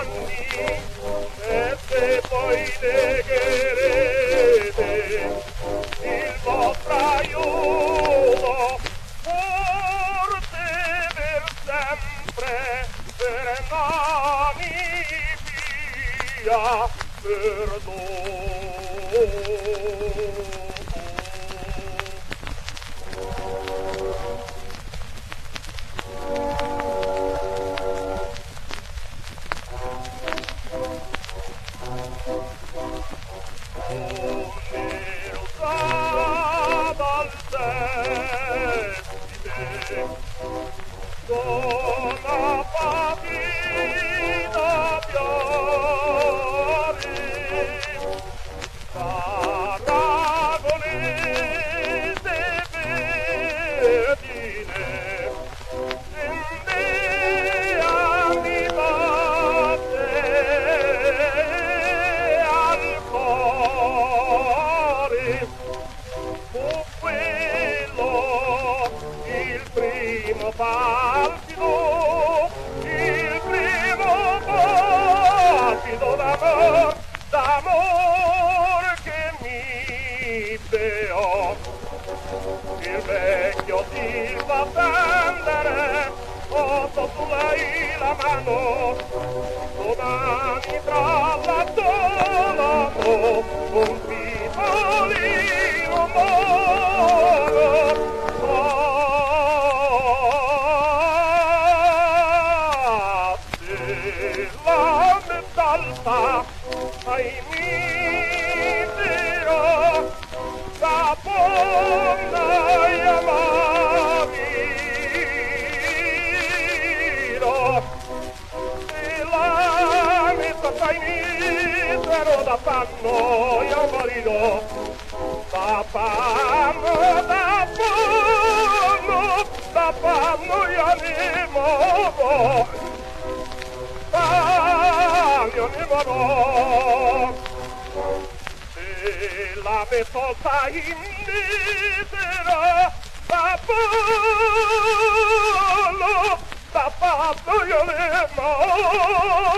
anni, e se poi negherete il vostro aiuto, forse per sempre serenami via perdono. Con la patita fiori, aragonese verdine, India mi batte al cuore, fu quello il primo palpito d'amor che mi beò. Il vecchio ti fa prendere, sotto lei la mano, domani tra l'attono, un pipolino moro. La metalta ai misero da buona amaviro e la metalta ai misero da panno io morirò da panno io ne muovo. Io ne vorrò se la metolta in misera da pollo io ne muovo.